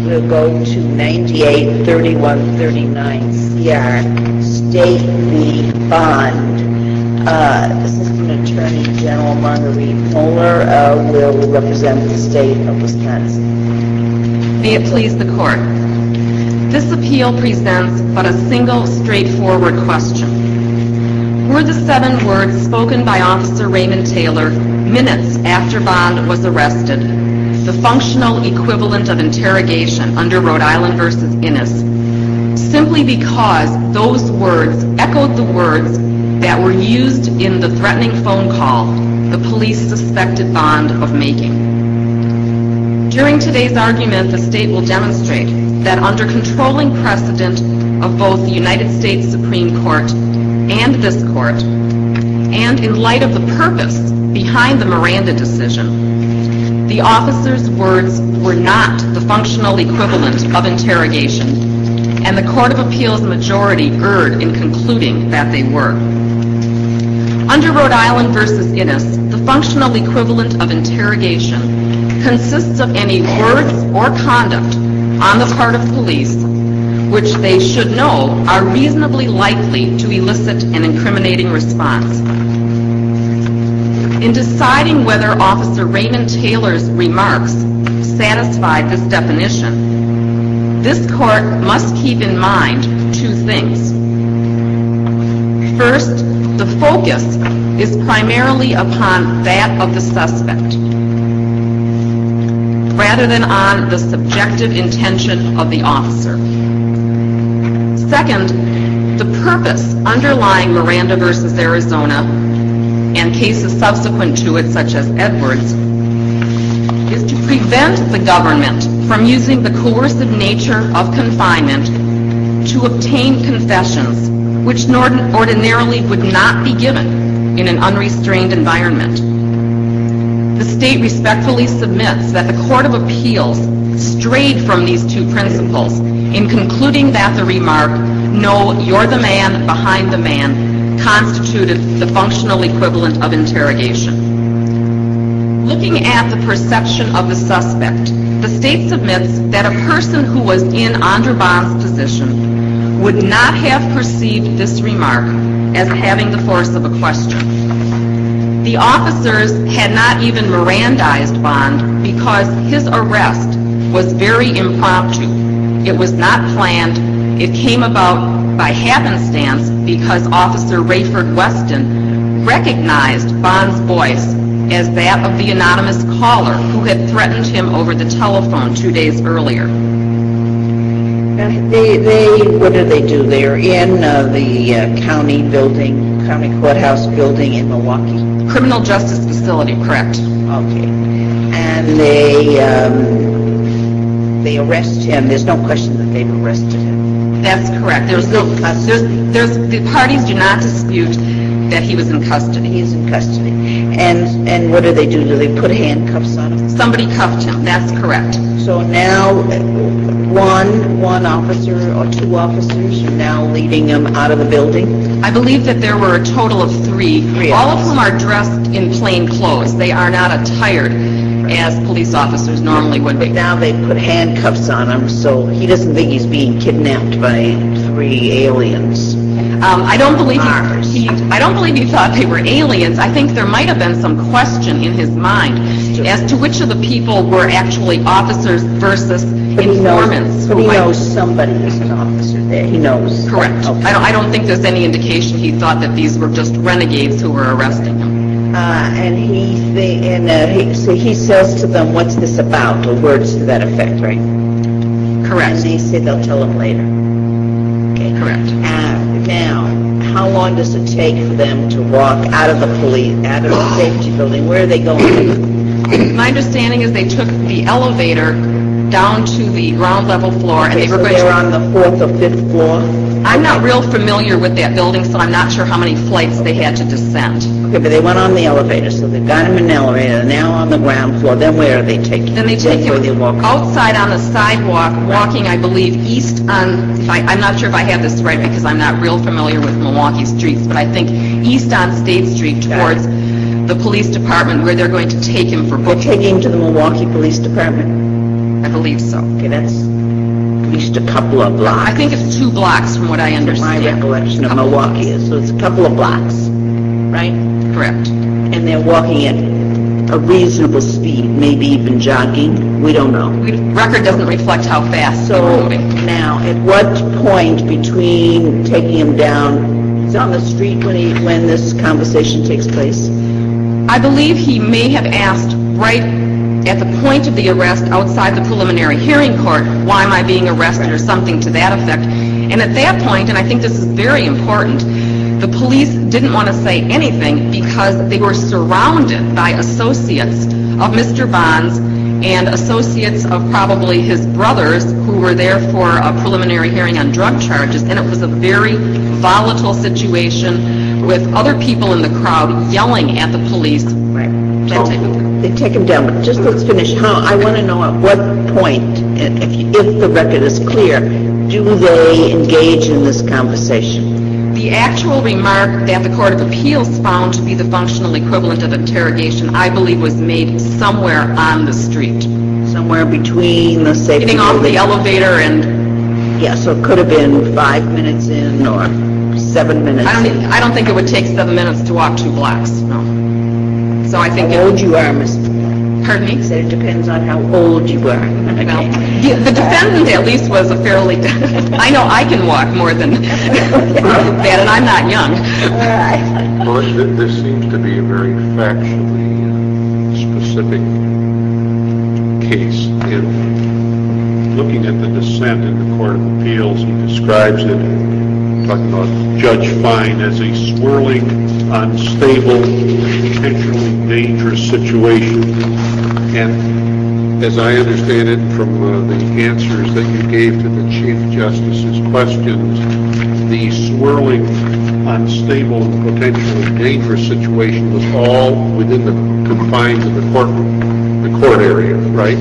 We'll go to 98-3139 CR, State v. Bond. Assistant Attorney General Marguerite Moeller will represent the state of Wisconsin. May it please the Court. This appeal presents but a single straightforward question. Were the 7 words spoken by Officer Raymond Taylor minutes after Bond was arrested the functional equivalent of interrogation under Rhode Island v. Innis, simply because those words echoed the words that were used in the threatening phone call the police suspected Bond of making? During today's argument, the state will demonstrate that under controlling precedent of both the United States Supreme Court and this Court, and in light of the purpose behind the Miranda decision, the officer's words were not the functional equivalent of interrogation, and the Court of Appeals majority erred in concluding that they were. Under Rhode Island v. Innis, the functional equivalent of interrogation consists of any words or conduct on the part of police which they should know are reasonably likely to elicit an incriminating response. In deciding whether Officer Raymond Taylor's remarks satisfied this definition, this Court must keep in mind 2 things. First, the focus is primarily upon that of the suspect, rather than on the subjective intention of the officer. Second, the purpose underlying Miranda v. Arizona and cases subsequent to it, such as Edwards, is to prevent the government from using the coercive nature of confinement to obtain confessions which ordinarily would not be given in an unrestrained environment. The state respectfully submits that the Court of Appeals strayed from these 2 principles in concluding that the remark, "No, you're the man behind the man," constituted the functional equivalent of interrogation. Looking at the perception of the suspect, the state submits that a person who was in Andrew Bond's position would not have perceived this remark as having the force of a question. The officers had not even Mirandized Bond because his arrest was very impromptu. It was not planned. It came about by happenstance because Officer Rayford Weston recognized Bond's voice as that of the anonymous caller who had threatened him over the telephone 2 days earlier. What do they do? They're in the county courthouse building in Milwaukee. Criminal Justice Facility, correct. Okay. And they arrest him. There's no question that they've arrested him. That's correct. The parties do not dispute that he was in custody. He is in custody. And what do? Do they put handcuffs on him? Somebody cuffed him. That's correct. So now one officer or 2 officers are now leading him out of the building? I believe that there were a total of 3, all of whom are dressed in plain clothes. They are not attired as police officers normally would be. But now they put handcuffs on him, so he doesn't think he's being kidnapped by 3 aliens. I don't believe he thought they were aliens. I think there might have been some question in his mind as to which of the people were actually officers versus informants. But he knows somebody is an officer there. He knows. Correct. Okay. I don't think there's any indication he thought that these were just renegades who were arresting him. And he says to them, "What's this about?" or words to that effect, right? Correct. And they say they'll tell him later. Okay. Correct. Now, how long does it take for them to walk out of the safety building? Where are they going? My understanding is they took the elevator down to the ground level floor, and they were going to... they're on the 4th or 5th floor? I'm not real familiar with that building, so I'm not sure how many flights they had to descend. Okay, but they went on the elevator, so they've got him in an elevator, now on the ground floor. Then where are they taking him? Then they take him outside on the sidewalk, walking, I believe, east on... I'm not sure if I have this right because I'm not real familiar with Milwaukee streets, but I think east on State Street towards the police department where they're going to take him for booking. They're taking him to the Milwaukee Police Department? I believe so. Okay, that's at least a couple of blocks. I think it's 2 blocks from what I My understand. recollection of Couple Milwaukee blocks. is, so it's a couple of blocks, right? Correct. And they're walking at a reasonable speed, maybe even jogging, we don't know. Record doesn't reflect how fast they were So moving. now, at what point between taking him down, he's on the street when this conversation takes place? I believe he may have asked right at the point of the arrest outside the preliminary hearing court, why am I being arrested, or something to that effect. And at that point, and I think this is very important, the police didn't want to say anything because they were surrounded by associates of Mr. Bonds and associates of probably his brothers who were there for a preliminary hearing on drug charges, and it was a very volatile situation with other people in the crowd yelling at the police. Right. That type of thing. They take him down, but just let's finish. I want to know at what point, if the record is clear, do they engage in this conversation? The actual remark that the Court of Appeals found to be the functional equivalent of interrogation, I believe, was made somewhere on the street. Somewhere between the safety... Getting off the elevator and... Yeah, so it could have been 5 minutes in or 7 minutes in. I don't think it would take 7 minutes to walk 2 blocks, no. So I think... How old you are, Miss... Pardon me? You said it depends on how old you are. Well, the defendant at least was a fairly... I know I can walk more than that, and I'm not young. All right. Well, this seems to be a very factually specific case. And looking at the dissent in the Court of Appeals, he describes it, talking about Judge Fine, as a swirling, unstable, potentially dangerous situation. And as I understand it from the answers that you gave to the Chief Justice's questions, the swirling, unstable, and potentially dangerous situation was all within the confines of the courtroom, the court area, right?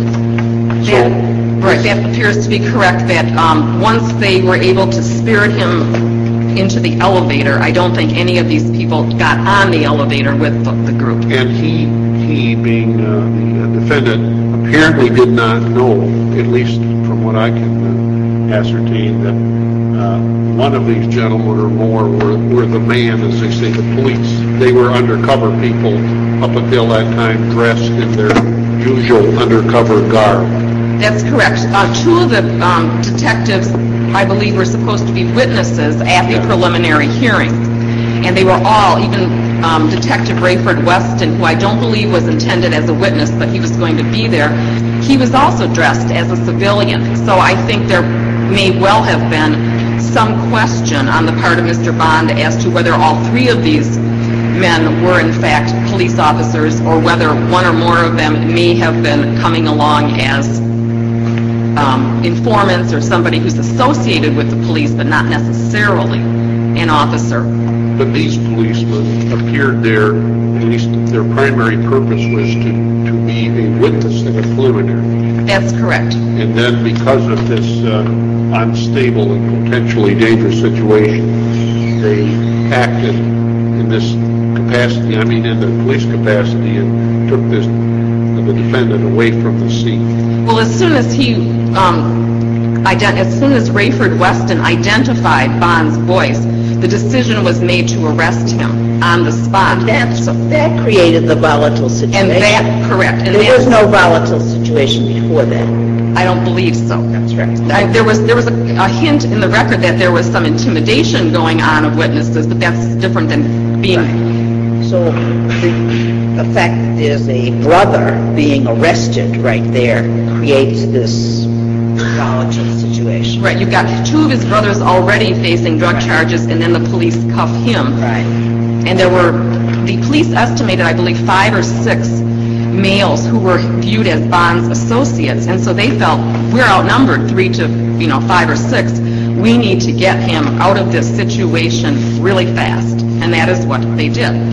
Right, that appears to be correct, that once they were able to spirit him into the elevator, I don't think any of these people got on the elevator with the group. And he being the defendant, apparently did not know, at least from what I can ascertain, that one of these gentlemen or more were the man, as they say, the police. They were undercover people up until that time, dressed in their usual undercover garb. That's correct. 2 of the detectives, I believe, were supposed to be witnesses at the preliminary hearing. And they were all, even Detective Rayford Weston, who I don't believe was intended as a witness, but he was going to be there, he was also dressed as a civilian. So I think there may well have been some question on the part of Mr. Bond as to whether all 3 of these men were in fact police officers, or whether one or more of them may have been coming along as informants or somebody who's associated with the police, but not necessarily an officer. But these policemen appeared there, at least their primary purpose was to be a witness in a preliminary. That's correct. And then because of this unstable and potentially dangerous situation, they acted in this capacity, in the police capacity, and took the defendant away from the scene. Well, as soon as Rayford Weston identified Bond's voice, the decision was made to arrest him on the spot. That created the volatile situation. And that, correct. And there was no volatile situation before that. I don't believe so. That's right. There was a hint in the record that there was some intimidation going on of witnesses, but that's different than being... Right. So the fact that there's a brother being arrested right there creates this volatile situation. Right, you've got 2 of his brothers already facing drug charges, and then the police cuff him. Right. And the police estimated, I believe, 5 or 6 males who were viewed as Bond's associates, and so they felt, we're outnumbered 3 to 5 or 6. We need to get him out of this situation really fast, and that is what they did.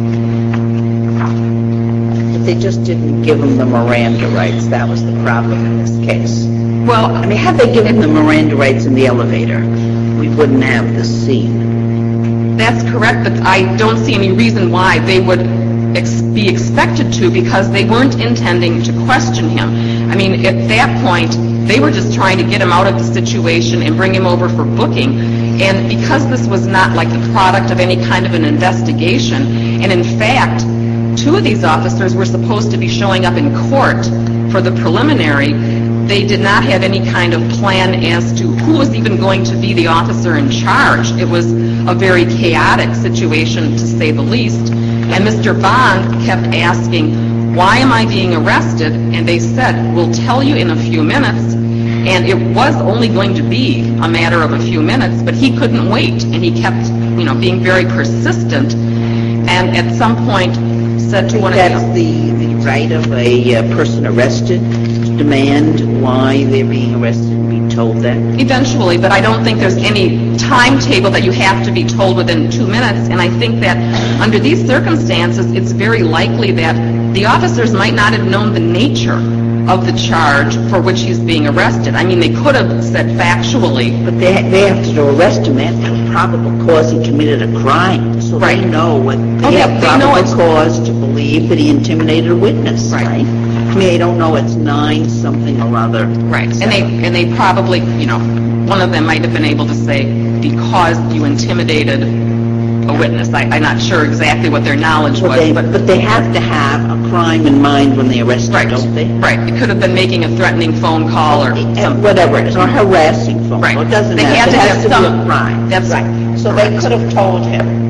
But they just didn't give him the Miranda rights. That was the problem in this case. Well, had they given the Miranda rights in the elevator, we wouldn't have this scene. that's correct, but I don't see any reason why they would be expected to, because they weren't intending to question him. I mean, at that point, they were just trying to get him out of the situation and bring him over for booking. And because this was not like the product of any kind of an investigation, and in fact, two of these officers were supposed to be showing up in court for the preliminary, they did not have any kind of plan as to who was even going to be the officer in charge. It was a very chaotic situation, to say the least. And Mr. Bond kept asking, why am I being arrested? And they said, we'll tell you in a few minutes. And it was only going to be a matter of a few minutes, but he couldn't wait. And he kept, being very persistent. And at some point said to one of That's the right of a person arrested to demand why they're being arrested and be told that? Eventually, but I don't think there's any timetable that you have to be told within 2 minutes. And I think that under these circumstances, it's very likely that the officers might not have known the nature of the charge for which he's being arrested. I mean, they could have said factually. But they have to arrest him after probable cause he committed a crime. So Right. they know what they Okay, have they know probable it's- cause to believe that he intimidated a witness, Right. right? I mean, they don't know it's 9 something or other. Right. And they probably, one of them might have been able to say, because you intimidated a witness. I'm not sure exactly what their knowledge was, But they have to have a crime in mind when they arrest right, him, don't they? right. It could have been making a threatening phone call or something. Whatever it is, or harassing phone Right. call. It doesn't They matter. had It to has have to be some- a crime. that's right. So they could have told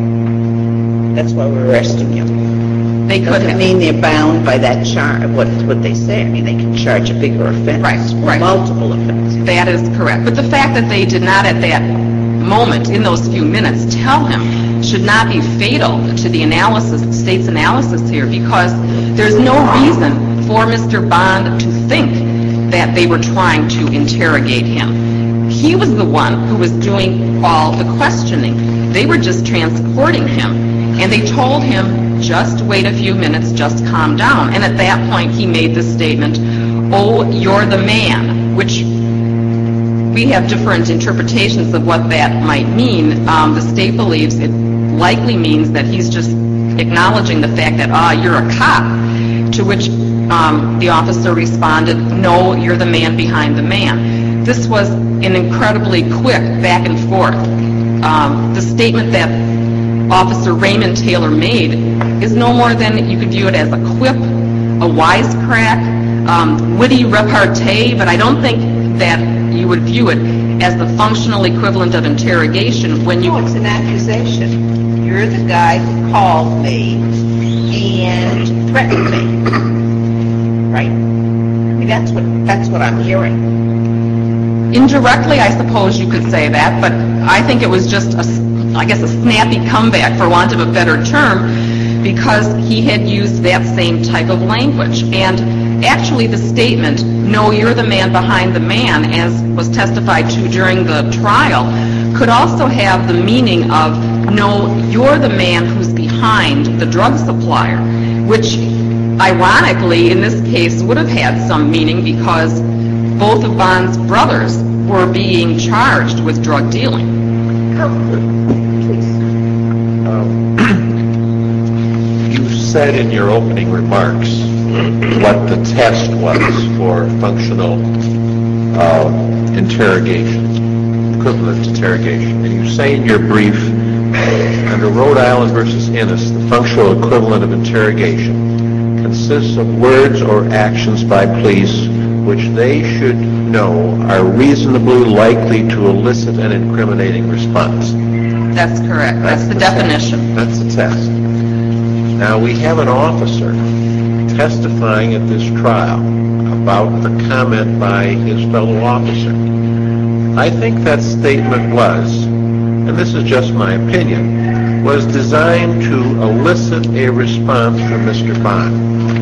him. That's why we're arresting you. They could Doesn't have. mean they're bound by that charge, what they say. I mean, they can charge a bigger offense. Right, or right. multiple offenses. That is correct. But the fact that they did not at that moment, in those few minutes, tell him should not be fatal to the analysis, the state's analysis here, because there's no reason for Mr. Bond to think that they were trying to interrogate him. He was the one who was doing all the questioning. They were just transporting him. And they told him, just wait a few minutes, just calm down. And at that point, he made the statement, oh, you're the man, which we have different interpretations of what that might mean. The state believes it likely means that he's just acknowledging the fact that, you're a cop, to which the officer responded, no, you're the man behind the man. This was an incredibly quick back and forth. The statement that Officer Raymond Taylor made is no more than, you could view it as a quip, a wisecrack, witty repartee, but I don't think that you would view it as the functional equivalent of interrogation when you... No, it's an accusation. You're the guy who called me and threatened me. Right? I mean, that's what I'm hearing. Indirectly, I suppose you could say that, but I think it was just a snappy comeback, for want of a better term, because he had used that same type of language. And actually the statement, no, you're the man behind the man, as was testified to during the trial, could also have the meaning of, no, you're the man who's behind the drug supplier, which ironically in this case would have had some meaning because both of Bond's brothers were being charged with drug dealing. You said in your opening remarks what the test was for functional interrogation, equivalent interrogation. And you say in your brief, under Rhode Island versus Innis, the functional equivalent of interrogation consists of words or actions by police which they should know are reasonably likely to elicit an incriminating response. That's correct. That's the definition. That's the test. Now, we have an officer testifying at this trial about the comment by his fellow officer. I think that statement was, and this is just my opinion, was designed to elicit a response from Mr. Bond.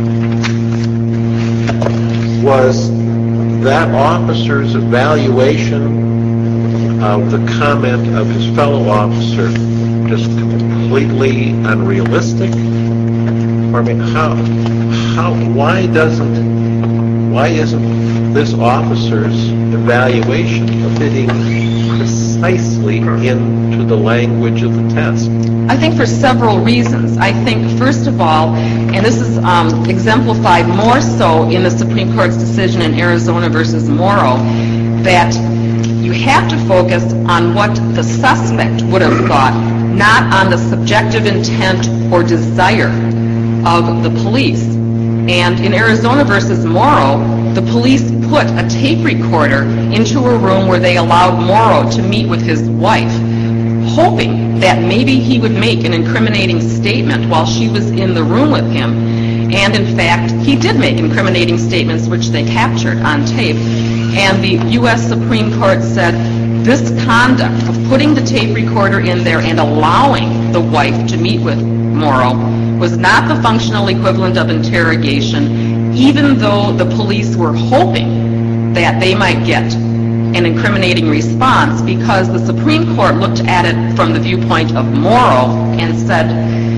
Was that officer's evaluation of the comment of his fellow officer just completely unrealistic? I mean, why isn't this officer's evaluation fitting precisely into the language of the test? I think for several reasons. I think, first of all, and this is exemplified more so in the Supreme Court's decision in Arizona versus Morrow, that you have to focus on what the suspect would have thought, not on the subjective intent or desire of the police. And in Arizona versus Morrow, the police put a tape recorder into a room where they allowed Morrow to meet with his wife, hoping that maybe he would make an incriminating statement while she was in the room with him. And in fact, he did make incriminating statements which they captured on tape. And the U.S. Supreme Court said this conduct of putting the tape recorder in there and allowing the wife to meet with Morrow was not the functional equivalent of interrogation, even though the police were hoping that they might get an incriminating response, because the Supreme Court looked at it from the viewpoint of Morrow and said,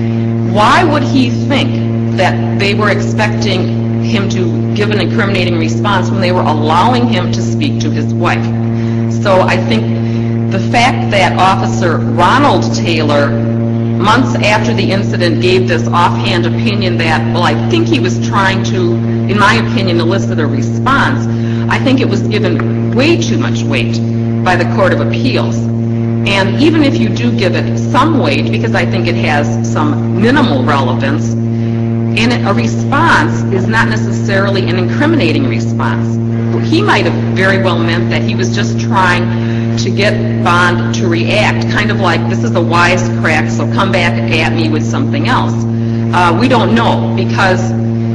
why would he think that they were expecting him to give an incriminating response when they were allowing him to speak to his wife? So I think the fact that Officer Ronald Taylor, months after the incident, gave this offhand opinion that, well, I think he was trying to, in my opinion, elicit a response, I think it was given way too much weight by the Court of Appeals. And even if you do give it some weight, because I think it has some minimal relevance, and a response is not necessarily an incriminating response. He might have very well meant that he was just trying to get Bond to react, kind of like, this is a wisecrack, so come back at me with something else. We don't know, because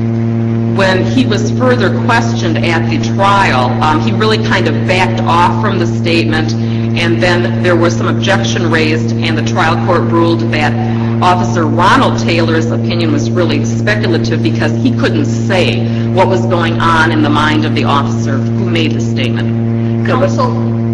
when he was further questioned at the trial, he really kind of backed off from the statement, and then there was some objection raised, and the trial court ruled that Officer Ronald Taylor's opinion was really speculative because he couldn't say what was going on in the mind of the officer who made the statement. Counsel,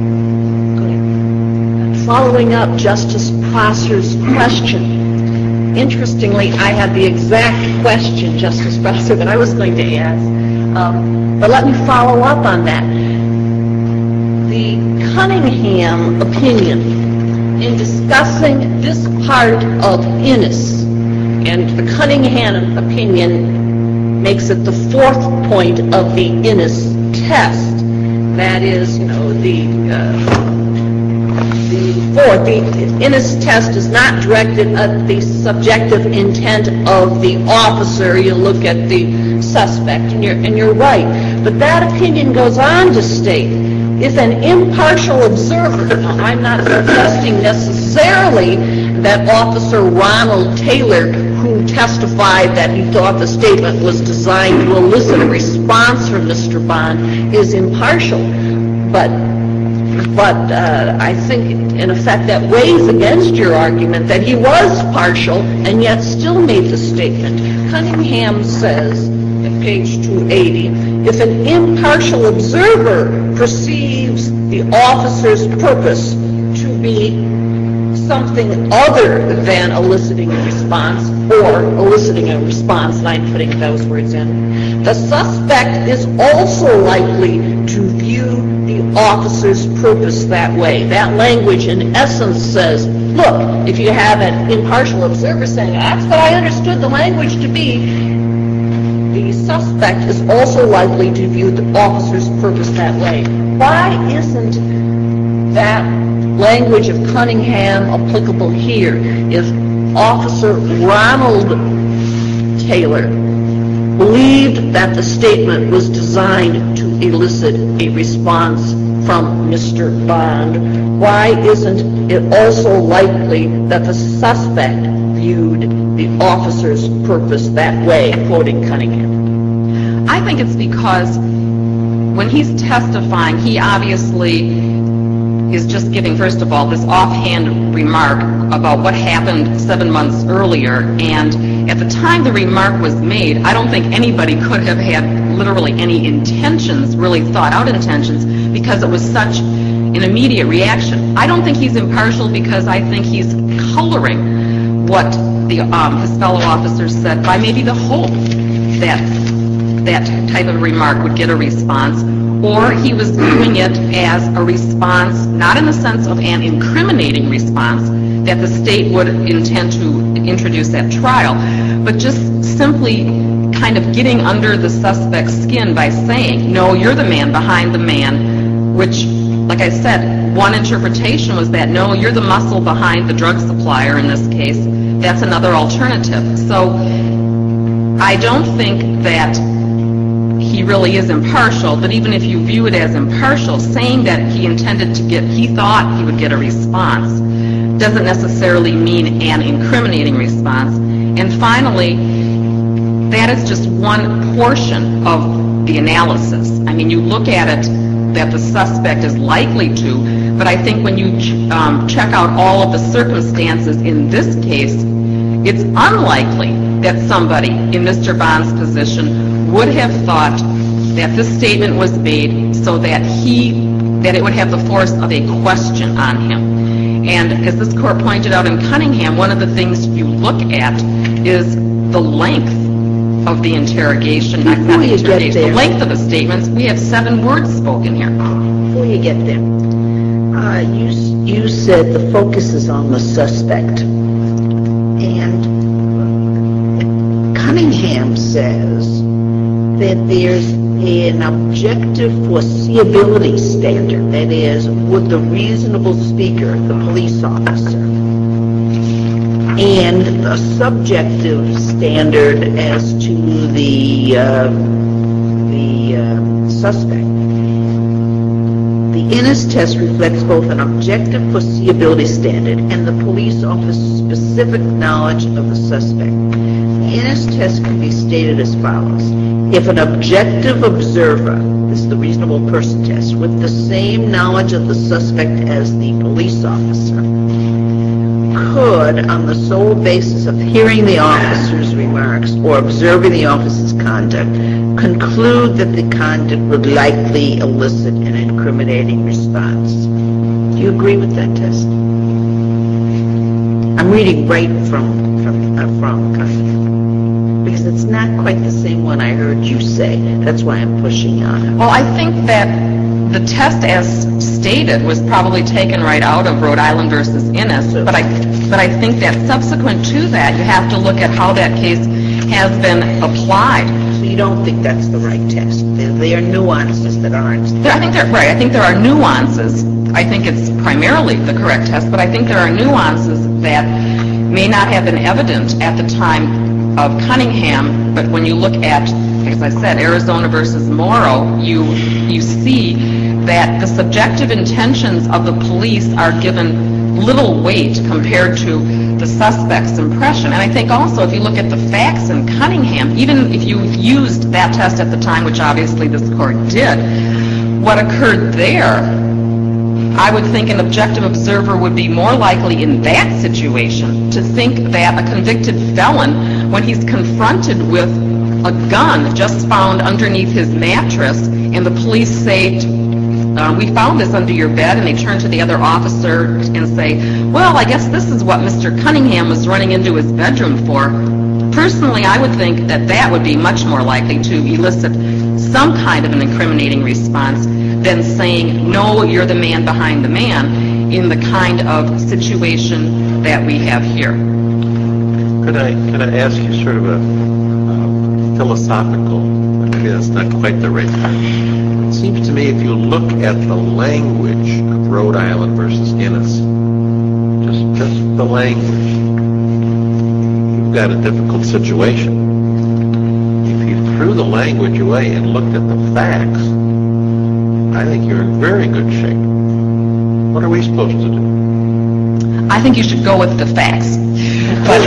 following up Justice Prosser's question, interestingly, I had the exact question, Justice Prosser, that I was going to ask, but let me follow up on that. The Cunningham opinion, in discussing this part of Innis, and the Cunningham opinion makes it the fourth point of the Innis test, that is, the Innis test is not directed at the subjective intent of the officer. You look at the suspect, and you're right. But that opinion goes on to state, if an impartial observer, now I'm not suggesting necessarily that Officer Ronald Taylor, who testified that he thought the statement was designed to elicit a response from Mr. Bond, is impartial, but I think, in effect, that weighs against your argument that he was partial and yet still made the statement. Cunningham says, at page 280, if an impartial observer perceives the officer's purpose to be something other than eliciting a response, or eliciting a response, and I'm putting those words in, the suspect is also likely to view the officer's purpose that way. That language, in essence, says, look, if you have an impartial observer saying, that's what I understood the language to be, the suspect is also likely to view the officer's purpose that way. Why isn't that language of Cunningham applicable here? If Officer Ronald Taylor believed that the statement was designed to elicit a response from Mr. Bond, why isn't it also likely that the suspect viewed the officer's purpose that way, quoting Cunningham? I think it's because when he's testifying, he obviously is just giving, first of all, this offhand remark about what happened 7 months earlier, and at the time the remark was made, I don't think anybody could have had literally any intentions, really thought out intentions, because it was such an immediate reaction. I don't think he's impartial because I think he's coloring what his fellow officers said by maybe the hope that that type of remark would get a response, or he was doing it as a response, not in the sense of an incriminating response that the state would intend to introduce at trial, but just simply kind of getting under the suspect's skin by saying, no, you're the man behind the man, which, like I said, one interpretation was that, no, you're the muscle behind the drug supplier in this case. That's another alternative. So I don't think that he really is impartial, but even if you view it as impartial, saying that he thought he would get a response doesn't necessarily mean an incriminating response. And finally, that is just one portion of the analysis. I mean, you look at it that the suspect is likely to, but I think when you check out all of the circumstances in this case, it's unlikely that somebody in Mr. Bond's position would have thought that this statement was made so that it would have the force of a question on him. And as this court pointed out in Cunningham, one of the things you look at is the length of the interrogation, not the interrogation, the length of the statements. We have 7 words spoken here. Before you get there, you said the focus is on the suspect. And Cunningham says that there's an objective foreseeability standard. That is, would the reasonable speaker, the police officer, and the subjective standard as to the suspect. The Innis test reflects both an objective foreseeability standard and the police officer's specific knowledge of the suspect. The Innis test can be stated as follows. If an objective observer, this is the reasonable person test, with the same knowledge of the suspect as the police officer, could, on the sole basis of hearing the officer's remarks or observing the officer's conduct, conclude that the conduct would likely elicit an incriminating response. Do you agree with that test? I'm reading right from Cunningham, because it's not quite the same one I heard you say. That's why I'm pushing on it. Well, I think that the test, as stated, was probably taken right out of Rhode Island versus Innis, but I think that subsequent to that, you have to look at how that case has been applied. So you don't think that's the right test? There are nuances that aren't. I think I think there are nuances. I think it's primarily the correct test, but I think there are nuances that may not have been evident at the time of Cunningham, but when you look at, as I said, Arizona versus Morrow, you see that the subjective intentions of the police are given little weight compared to the suspect's impression. And I think also if you look at the facts in Cunningham, even if you used that test at the time, which obviously this court did, what occurred there, I would think an objective observer would be more likely in that situation to think that a convicted felon, when he's confronted with a gun just found underneath his mattress, and the police say, we found this under your bed, and they turn to the other officer and say, well, I guess this is what Mr. Cunningham was running into his bedroom for. Personally, I would think that that would be much more likely to elicit some kind of an incriminating response than saying, no, you're the man behind the man, in the kind of situation that we have here. Could I ask you sort of a philosophical, maybe that's not quite the right term. It seems to me if you look at the language of Rhode Island versus Innis, just the language, you've got a difficult situation. If you threw the language away and looked at the facts, I think you're in very good shape. What are we supposed to do? I think you should go with the facts. But,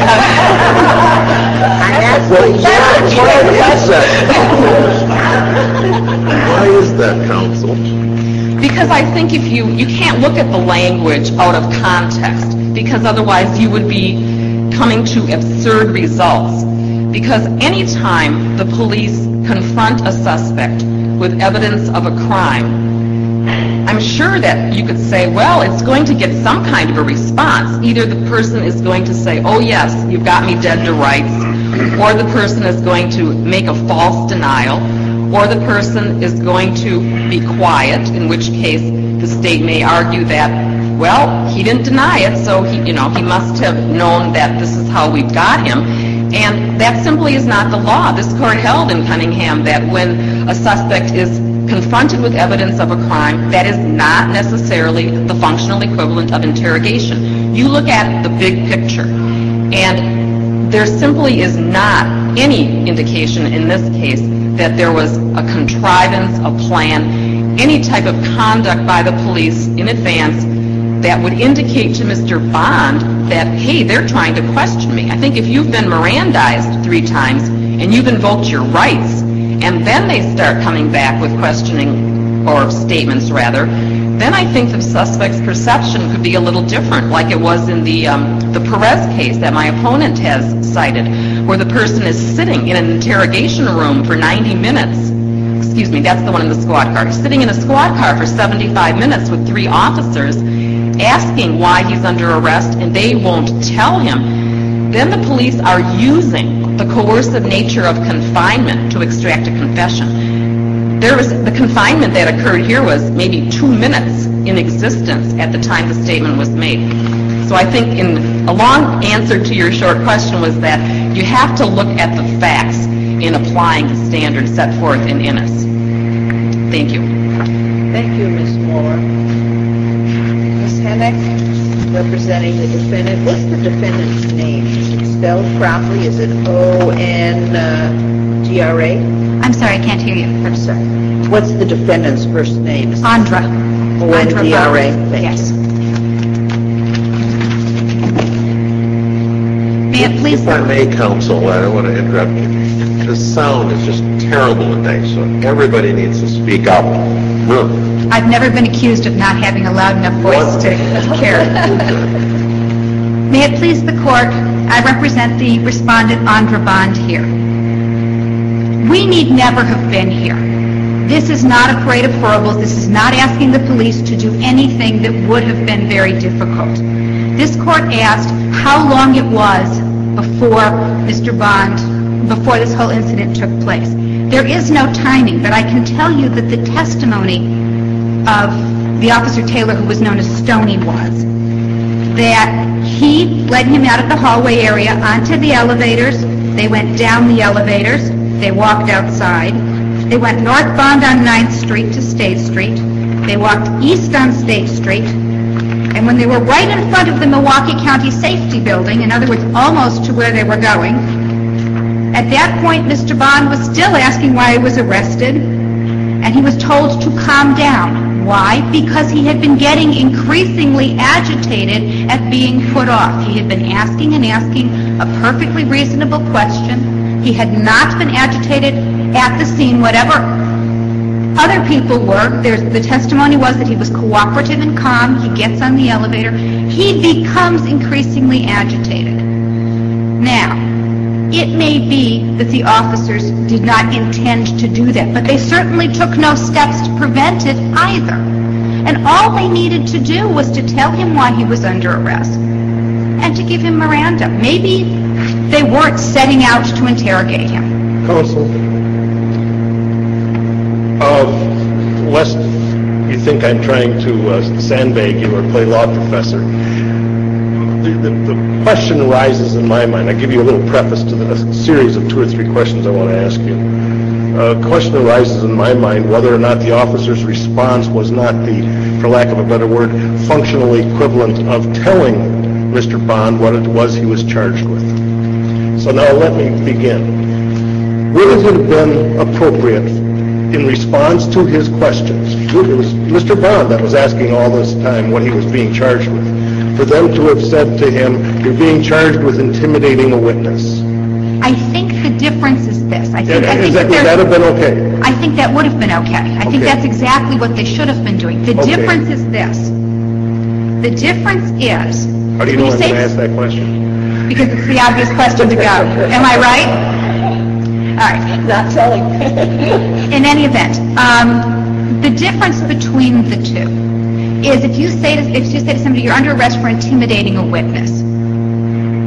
Why is that, counsel? Because I think if you can't look at the language out of context, because otherwise you would be coming to absurd results. Because any time the police confront a suspect with evidence of a crime, I'm sure that you could say, well, it's going to get some kind of a response. Either the person is going to say, oh yes, you've got me dead to rights, or the person is going to make a false denial, or the person is going to be quiet, in which case the state may argue that, well, he didn't deny it, so he must have known that this is how we've got him. And that simply is not the law. This court held in Cunningham that when a suspect is confronted with evidence of a crime, that is not necessarily the functional equivalent of interrogation. You look at the big picture, and there simply is not any indication in this case that there was a contrivance, a plan, any type of conduct by the police in advance that would indicate to Mr. Bond that, hey, they're trying to question me. I think if you've been Mirandized 3 times and you've invoked your rights, and then they start coming back with questioning, or statements rather, then I think the suspect's perception could be a little different, like it was in the Perez case that my opponent has cited, where the person is sitting in an interrogation room for 90 minutes. Excuse me, that's the one in the squad car. Sitting in a squad car for 75 minutes with 3 officers asking why he's under arrest, and they won't tell him. Then the police are using the coercive nature of confinement to extract a confession. The confinement that occurred here was maybe 2 minutes in existence at the time the statement was made. So I think in a long answer to your short question was that you have to look at the facts in applying the standards set forth in Innis. Thank you. Thank you, Ms. Moore. Ms. Hennick, representing the defendant. What's the defendant's name? Is it spelled properly? Is it O-N-D-R-A? I'm sorry, I can't hear you. I'm sorry. What's the defendant's first name? Andra. O-N-D-R-A. Yes. May it please If I may, counsel, I don't want to interrupt you. The sound is just terrible today, so everybody needs to speak up. I've never been accused of not having a loud enough voice to carry. May it please the court, I represent the respondent Andra Bond here. We need never have been here. This is not a parade of horribles. This is not asking the police to do anything that would have been very difficult. This court asked how long it was before Mr. Bond, before this whole incident took place. There is no timing, but I can tell you that the testimony of the Officer Taylor, who was known as Stoney, was that he led him out of the hallway area onto the elevators. They went down the elevators. They walked outside. They went northbound on 9th Street to State Street. They walked east on State Street. And when they were right in front of the Milwaukee County Safety Building, in other words, almost to where they were going, at that point, Mr. Bond was still asking why he was arrested, and he was told to calm down. Why? Because he had been getting increasingly agitated at being put off. He had been asking and asking a perfectly reasonable question. He had not been agitated at the scene, whatever other people were. The testimony was that he was cooperative and calm. He gets on the elevator. He becomes increasingly agitated. Now, it may be that the officers did not intend to do that, but they certainly took no steps to prevent it either. And all they needed to do was to tell him why he was under arrest and to give him Miranda. Maybe they weren't setting out to interrogate him. Counsel, lest you think I'm trying to sandbag you or play law professor, the question arises in my mind. I give you a little preface to the series of 2 or 3 questions I want to ask you. A question arises in my mind whether or not the officer's response was not the, for lack of a better word, functional equivalent of telling Mr. Bond what it was he was charged with. So now let me begin. Would it have been appropriate in response to his questions, it was Mr. Bond that was asking all this time what he was being charged with, for them to have said to him, you're being charged with intimidating a witness? I think the difference is this. Would that have been okay? I think that would have been okay. I think that's exactly what they should have been doing. The difference is this. The difference is... How do you know I'm going to ask that question? Because it's the obvious question to go. Am I right? All right. Not telling. In any event, the difference between the two is if you say to somebody, you're under arrest for intimidating a witness,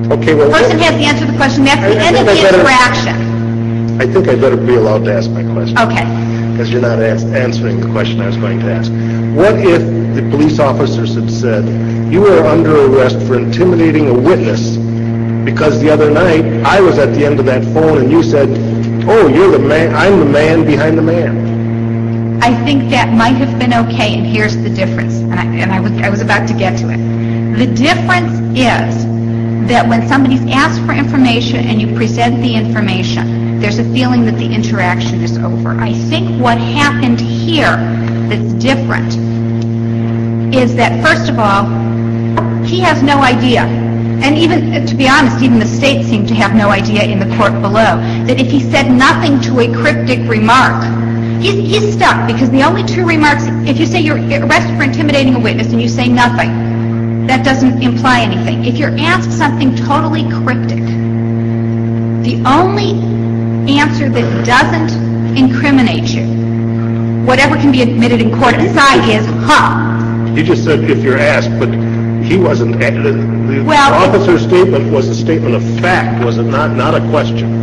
Okay, well... The person has to answer the question. That's the end of the interaction. I think I better be allowed to ask my question. Okay. Because you're not answering the question I was going to ask. What if the police officers had said, you are under arrest for intimidating a witness because the other night I was at the end of that phone and you said, oh, you're the man, I'm the man behind the man. I think that might have been okay, and here's the difference, and I was about to get to it. The difference is that when somebody's asked for information and you present the information, there's a feeling that the interaction is over. I think what happened here that's different is that, first of all, he has no idea, and even, to be honest, even the state seemed to have no idea in the court below, that if he said nothing to a cryptic remark, he's stuck, because the only two remarks, if you say you're arrested for intimidating a witness and you say nothing, that doesn't imply anything. If you're asked something totally cryptic, the only answer that doesn't incriminate you, whatever can be admitted in court aside, is, You just said if you're asked, but he wasn't. The officer's statement was a statement of fact, was it not a question?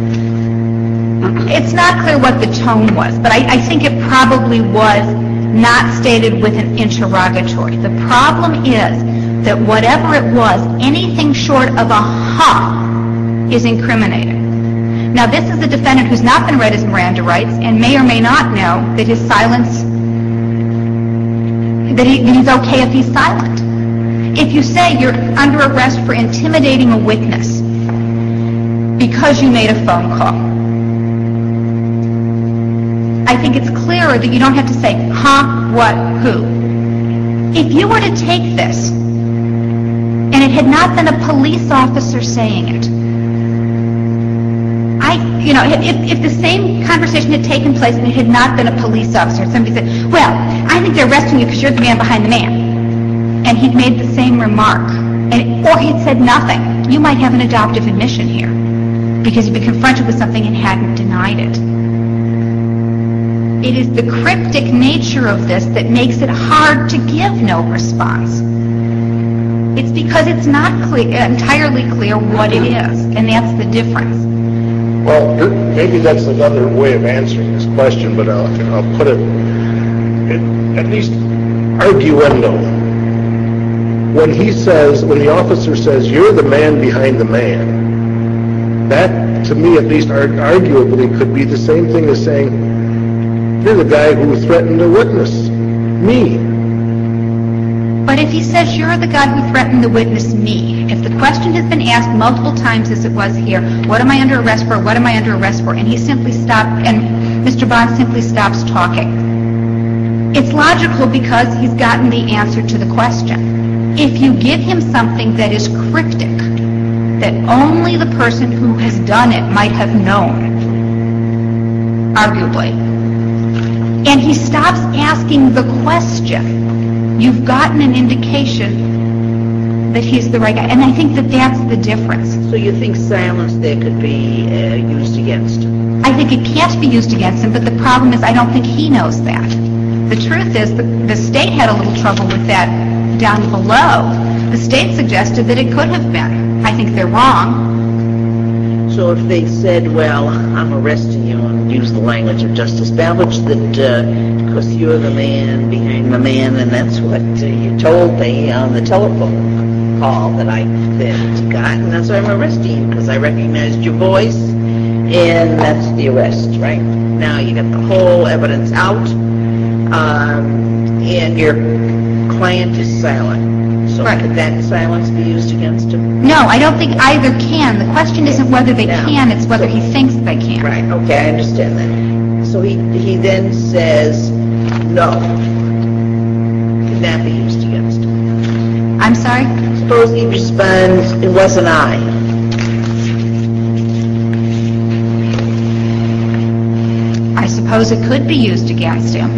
It's not clear what the tone was, but I think it probably was not stated with an interrogatory. The problem is that whatever it was, anything short of a is incriminating. Now, this is a defendant who's not been read his Miranda rights and may or may not know that his silence, that he's okay if he's silent. If you say you're under arrest for intimidating a witness because you made a phone call, I think it's clearer that you don't have to say, what, who. If you were to take this, and it had not been a police officer saying it, if the same conversation had taken place and it had not been a police officer, somebody said, well, I think they're arresting you because you're the man behind the man, and he'd made the same remark, or he'd said nothing, you might have an adoptive admission here, because you've been confronted with something and hadn't denied it. It is the cryptic nature of this that makes it hard to give no response. It's because it's not entirely clear what it is, and that's the difference. Well, maybe that's another way of answering this question, but I'll put it at least arguendo. When the officer says, you're the man behind the man, that, to me at least, arguably could be the same thing as saying, you're the guy who threatened a witness, me. But if he says, you're the guy who threatened the witness, me, if the question has been asked multiple times as it was here, what am I under arrest for, what am I under arrest for, and he simply stopped, and Mr. Bond simply stops talking, it's logical because he's gotten the answer to the question. If you give him something that is cryptic, that only the person who has done it might have known, arguably, and he stops asking the question, you've gotten an indication that he's the right guy. And I think that that's the difference. So you think silence there could be used against him? I think it can't be used against him, but the problem is I don't think he knows that. The truth is the state had a little trouble with that down below. The state suggested that it could have been. I think they're wrong. So if they said, well, I'm arresting you, and use the language of Justice Babbage, that because you're the man behind the man, and that's what you told me on the telephone call that I then got, and that's why I'm arresting you, because I recognized your voice, and that's the arrest, right? Now you got the whole evidence out, and your client is silent. So could that silence be used against him? No, I don't think either can. The question isn't whether they can, it's whether he thinks they can. Right, okay, I understand that. So he then says, no. Could that be used against him? I'm sorry? Suppose he responds, it wasn't I. I suppose it could be used against him.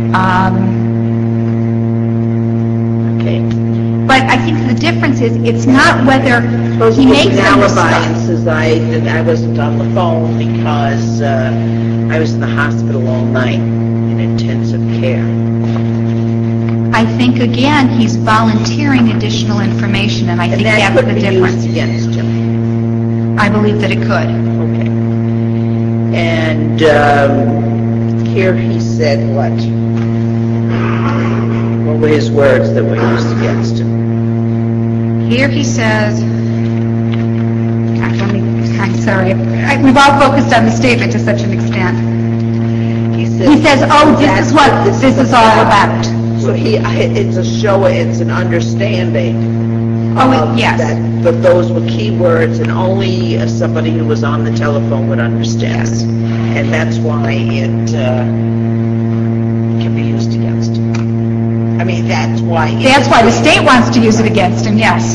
Okay. But I think the difference is, it's not whether Suppose he he makes an them alibi and respond. says I wasn't on the phone because I was in the hospital all night in intensive care. I think, again, he's volunteering additional information, and I think And that that's could the be difference. used against him. I believe that it could. Okay. And here he said what? What were his words that were used against him? Here he says, I'm sorry, we've all focused on the statement to such an extent. He says, oh, this is what this is all about. So it's a show, it's an understanding. Yes. But those were key words, and only somebody who was on the telephone would understand. Yes. And that's why it can be used against him. I mean, that's why. That's why the state wants to use it against him, yes.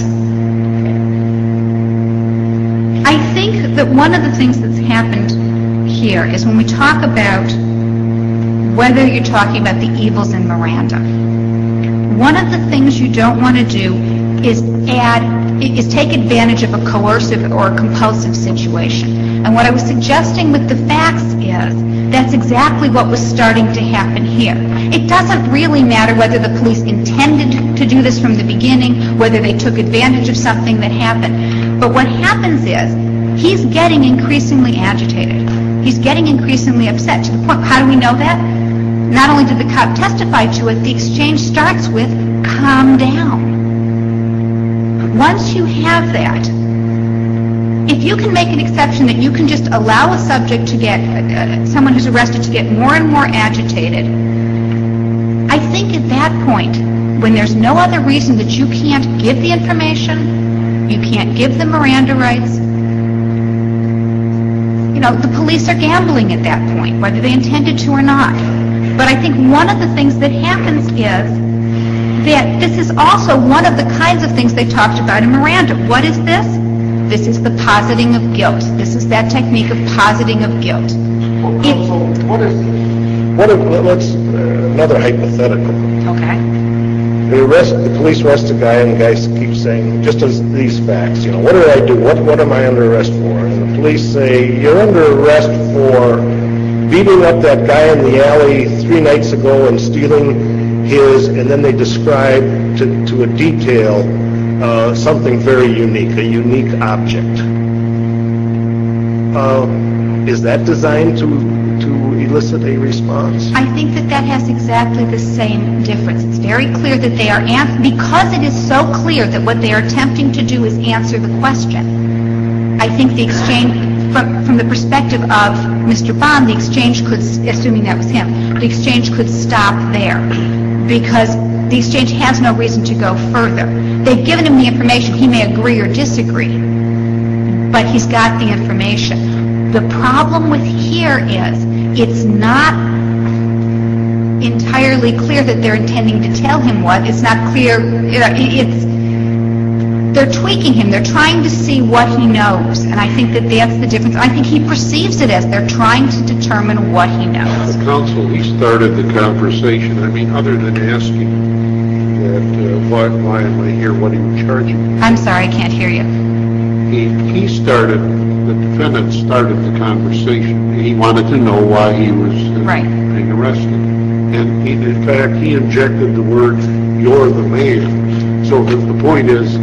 I think that one of the things that's happened here is when we talk about whether you're talking about the evils in Miranda, one of the things you don't want to do is take advantage of a coercive or a compulsive situation. And what I was suggesting with the facts is that's exactly what was starting to happen here. It doesn't really matter whether the police intended to do this from the beginning, whether they took advantage of something that happened. But what happens is he's getting increasingly agitated. He's getting increasingly upset to the point, how do we know that? Not only did the cop testify to it, the exchange starts with, calm down. Once you have that, if you can make an exception that you can just allow a subject to get, someone who's arrested to get more and more agitated, I think at that point, when there's no other reason that you can't give the information, you can't give the Miranda rights, the police are gambling at that point, whether they intended to or not. But I think one of the things that happens is that this is also one of the kinds of things they talked about in Miranda. What is this? This is the positing of guilt. This is that technique of positing of guilt. Let's another hypothetical. Okay. The police arrest a guy, and the guy keeps saying, just as these facts, what did I do? What am I under arrest for? And the police say, you're under arrest for beating up that guy in the alley 3 nights ago and stealing his, and then they describe to a detail something very unique, a unique object. Is that designed to elicit a response? I think that has exactly the same difference. It's very clear that they are, because it is so clear that what they are attempting to do is answer the question. I think the exchange, from the perspective of Mr. Bond, the exchange could, assuming that was him, the exchange could stop there because the exchange has no reason to go further. They've given him the information. He may agree or disagree, but he's got the information. The problem with here is it's not entirely clear that they're intending to tell him what. It's not clear. They're tweaking him. They're trying to see what he knows, and I think that that's the difference. I think he perceives it as they're trying to determine what he knows. The counsel, he started the conversation. I mean, other than asking that, why am I here? What are you charging me? I'm sorry, I can't hear you. The defendant started the conversation. He wanted to know why he was being arrested. And in fact, he injected the word, you're the man. So the point is,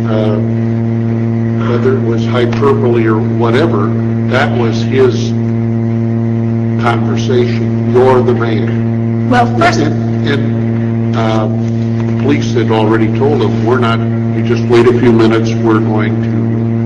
whether it was hyperbole or whatever, that was his conversation. You're the man. Well, first... And the police had already told him, you just wait a few minutes, we're going to,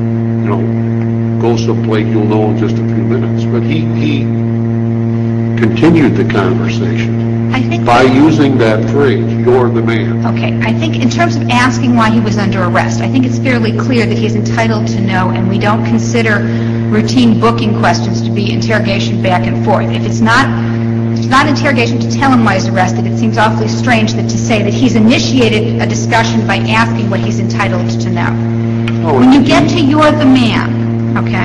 go someplace, you'll know in just a few minutes. But he continued the conversation by using that phrase, you're the man. Okay, I think in terms of asking why he was under arrest, I think it's fairly clear that he's entitled to know, and we don't consider routine booking questions to be interrogation back and forth. If it's not interrogation to tell him why he's arrested, it seems awfully strange to say that he's initiated a discussion by asking what he's entitled to know. When you get to you're the man, okay,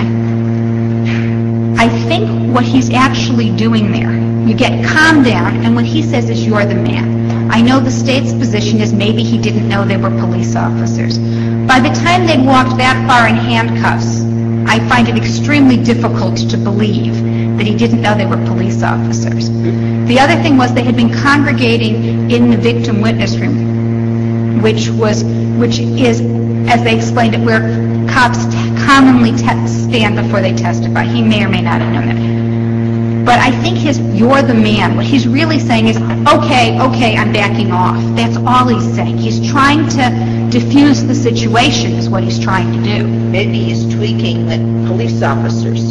I think what he's actually doing there, you get calm down, and what he says is you're the man. I know the state's position is maybe he didn't know they were police officers. By the time they'd walked that far in handcuffs, I find it extremely difficult to believe that he didn't know they were police officers. The other thing was they had been congregating in the victim witness room, which is, as they explained it, where cops commonly stand before they testify. He may or may not have known that. But I think you're the man. What he's really saying is, okay, I'm backing off. That's all he's saying. He's trying to diffuse the situation is what he's trying to do. Maybe he's tweaking the police officers.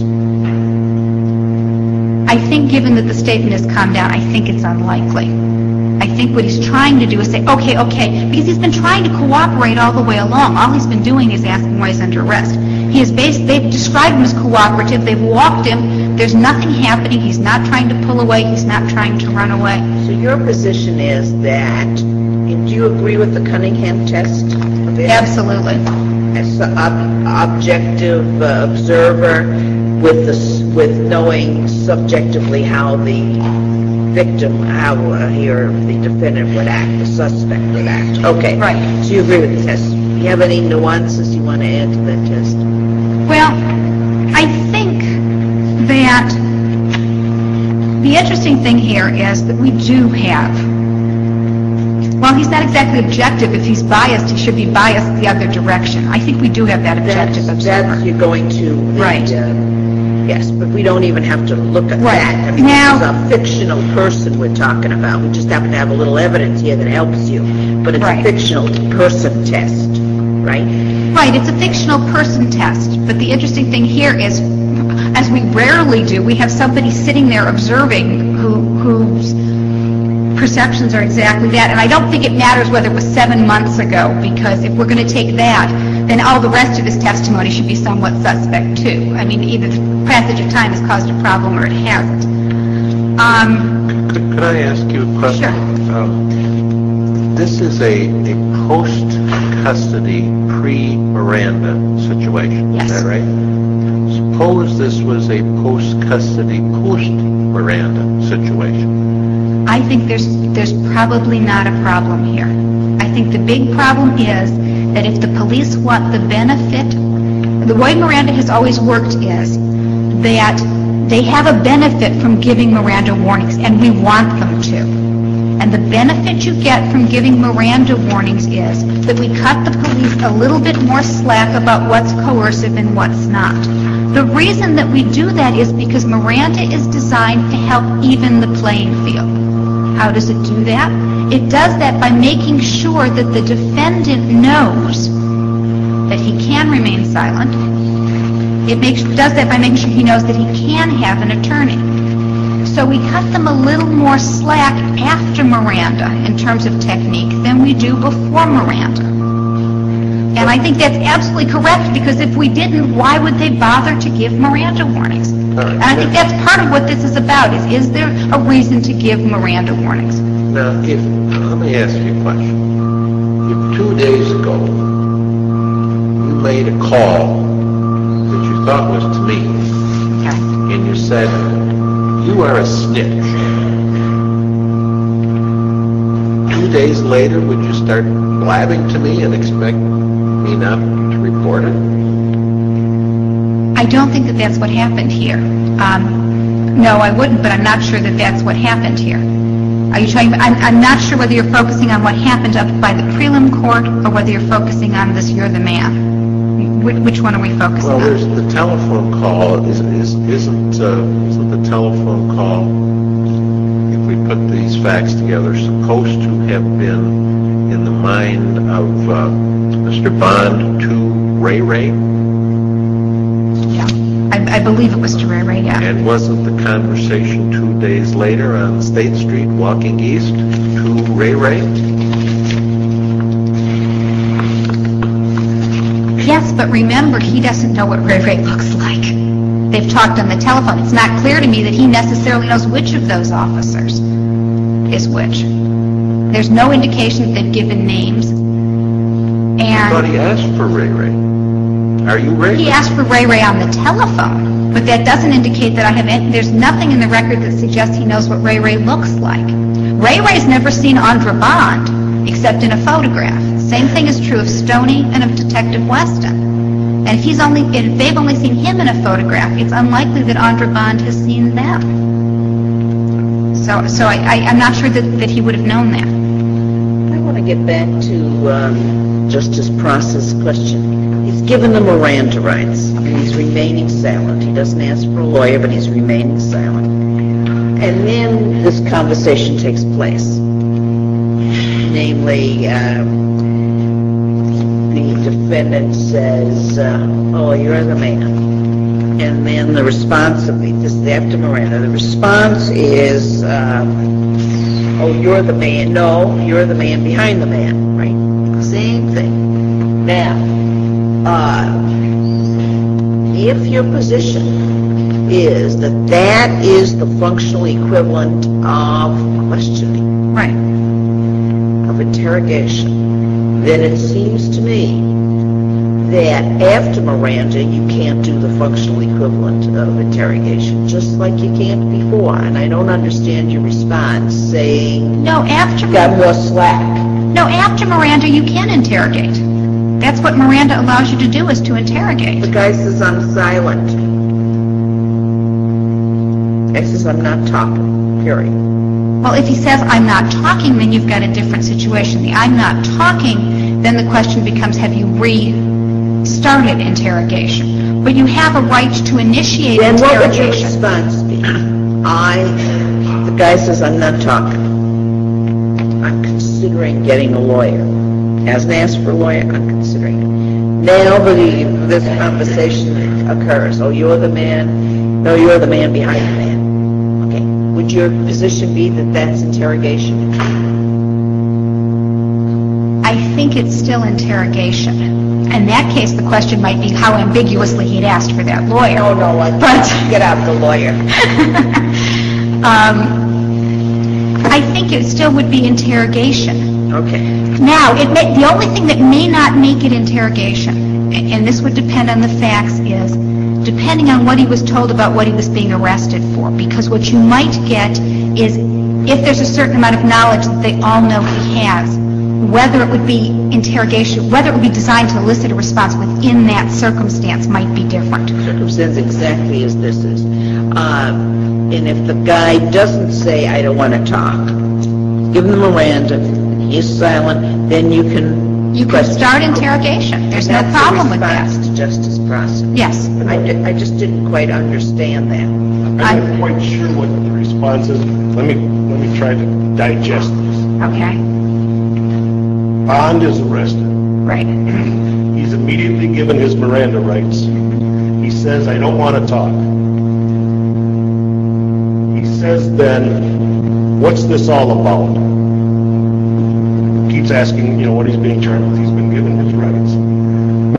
I think given that the statement has calmed down, I think it's unlikely. I think what he's trying to do is say, okay, because he's been trying to cooperate all the way along. All he's been doing is asking why he's under arrest. They've described him as cooperative. They've walked him. There's nothing happening. He's not trying to pull away. He's not trying to run away. So your position is that, do you agree with the Cunningham test? Absolutely. As an objective observer with knowing subjectively how the victim, he or the defendant would act, the suspect would act. Okay. Right. So you agree with the test. Do you have any nuances you want to add to that test? Well, I think that the interesting thing here is that we do have, well, he's not exactly objective. If he's biased, he should be biased the other direction. I think we do have that objective observer. That's you're going to. Right. Yes, but we don't even have to look at Right. that. I mean, Now- this is a fictional person we're talking about. We just happen to have a little evidence here that helps you. But it's Right. a fictional person test, right? Right, it's a fictional person test. But the interesting thing here is, as we rarely do, we have somebody sitting there observing whose perceptions are exactly that. And I don't think it matters whether it was 7 months ago, because if we're going to take that, then all the rest of his testimony should be somewhat suspect too. I mean, either the passage of time has caused a problem or it hasn't. Could I ask you a question? Sure. This is a post-custody, pre-Miranda situation, Yes. is that right? Suppose this was a post-custody, post-Miranda situation. I think there's probably not a problem here. I think the big problem is that if the police want the benefit, the way Miranda has always worked is that they have a benefit from giving Miranda warnings, and we want them to. And the benefit you get from giving Miranda warnings is that we cut the police a little bit more slack about what's coercive and what's not. The reason that we do that is because Miranda is designed to help even the playing field. How does it do that? It does that by making sure that the defendant knows that he can remain silent. It does that by making sure he knows that he can have an attorney. So we cut them a little more slack after Miranda in terms of technique than we do before Miranda. And I think that's absolutely correct, because if we didn't, why would they bother to give Miranda warnings? And I think that's part of what this is about, is there a reason to give Miranda warnings? Now, let me ask you a question. If 2 days ago you made a call that you thought was to me, Okay. and you said, "You are a snitch," 2 days later, would you start blabbing to me and expect me not to report it? I don't think that that's what happened here. No, I wouldn't, but I'm not sure that that's what happened here. Are you talking about, I'm not sure whether you're focusing on what happened up by the prelim court or whether you're focusing on this "you're the man." Which one are we focusing Well, on? there's the telephone call. Isn't the telephone call, if we put these facts together, supposed to have been in the mind of Mr. Bond to Ray Ray? Yeah. I believe it was to Ray Ray, yeah. And wasn't the conversation 2 days later on State Street walking east to Ray Ray? Yes, but remember, he doesn't know what Ray Ray looks like. They've talked on the telephone. It's not clear to me that he necessarily knows which of those officers is which. There's no indication that they've given names. I thought And he asked for Ray Ray. Are you Ray he Ray? asked for Ray Ray on the telephone, but that doesn't indicate that there's nothing in the record that suggests he knows what Ray Ray looks like. Ray Ray's never seen Andra Bond except in a photograph. Same thing is true of Stoney and of Detective Weston. And if they've only seen him in a photograph, it's unlikely that Andra Bond has seen them. So I'm not sure that he would have known that. I want want to get back to Justice Pross's question. He's given the Miranda rights, and he's remaining silent. He doesn't ask for a lawyer, but he's remaining silent. And then this conversation takes place. Namely, the defendant says, oh, you're the man. And then the response, this is after Miranda, the response is, oh, you're the man. No, you're the man behind the man, right? Same thing. Now, if your position is that that is the functional equivalent of questioning, Right. of interrogation, then it seems to me that after Miranda, you can't do the functional equivalent of interrogation, just like you can't before. And I don't understand your response saying, No, after got more slack. No, after Miranda, you can interrogate. That's what Miranda allows you to do, is to interrogate. The guy says, I'm silent. The guy says, I'm not talking, period. Well, if he says, I'm not talking, then you've got a different situation. The I'm not talking, then the question becomes, have you restarted interrogation? But you have a right to initiate Then what would your interrogation. response be? The guy says, I'm not talking. I'm considering getting a lawyer. Hasn't asked for a lawyer, I'm considering it. Now this conversation occurs. Oh, you're the man. No, you're the man behind the man. Okay. Would your position be that that's interrogation? I think it's still interrogation. In that case, the question might be how ambiguously he'd asked for that lawyer. No, But get out the lawyer. I think it still would be interrogation. Okay. Now, the only thing that may not make it interrogation, and this would depend on the facts, is depending on what he was told about what he was being arrested for. Because what you might get is, if there's a certain amount of knowledge that they all know he has, whether it would be interrogation, whether it would be designed to elicit a response within that circumstance might be different. Circumstance exactly as this is. And if the guy doesn't say, I don't want to talk, give him the Miranda, he's silent, then you can... You can start interrogation. There's no problem with that. That's the response to Justice Pross. Yes. I just didn't quite understand that. I'm not quite sure what the response is. Let me try to digest this. Okay. Bond is arrested. Right. He's immediately given his Miranda rights. He says, I don't want to talk. He says then, what's this all about? Keeps asking, what he's being charged with. He's been given his rights.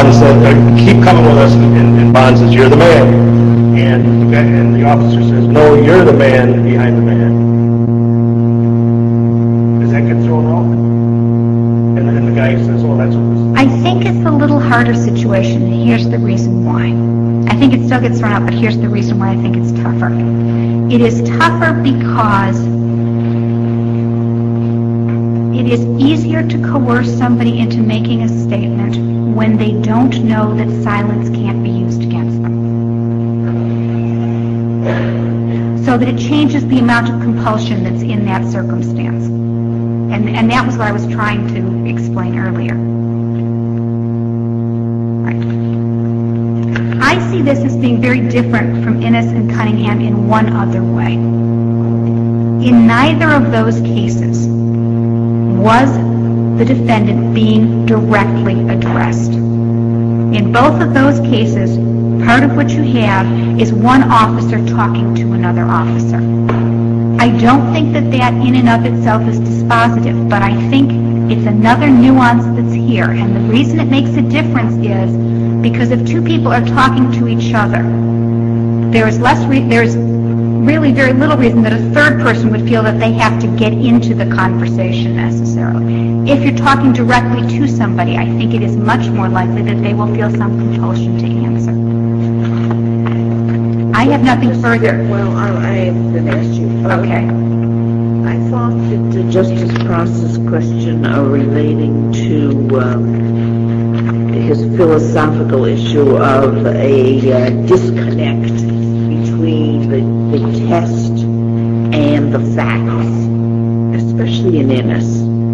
Bond said, keep coming with us, and Bond says, you're the man. And the officer says, no, you're the man behind the man. Does that get thrown out? And then the guy says, oh, that's what this is. I think it's a little harder situation, and here's the reason why. I think it still gets thrown out, but here's the reason why I think it's tougher. It is tougher because it is easier to coerce somebody into making a statement when they don't know that silence can't be used against them. So that it changes the amount of compulsion that's in that circumstance. And that was what I was trying to explain earlier. Right. I see this as being very different from Innes and Cunningham in one other way. In neither of those cases was the defendant being directly addressed. In both of those cases, part of what you have is one officer talking to another officer. I don't think that in and of itself is dispositive, but I think it's another nuance that's here. And the reason it makes a difference is because if two people are talking to each other, there's really very little reason that a third person would feel that they have to get into the conversation necessarily. If you're talking directly to somebody, I think it is much more likely that they will feel some compulsion to answer. I have nothing further. Well, I'm going to ask you. Okay. I thought that the justice process question relating to his philosophical issue of a disconnect between the test and the facts, especially in Innes,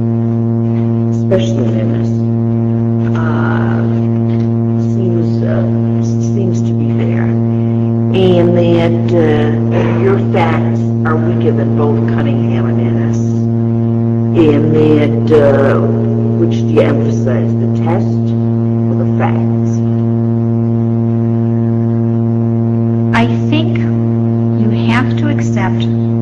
seems to be there. And that your facts are weaker than both Cunningham and Innes. And that, which do you emphasize, the test or the facts? I think you have to accept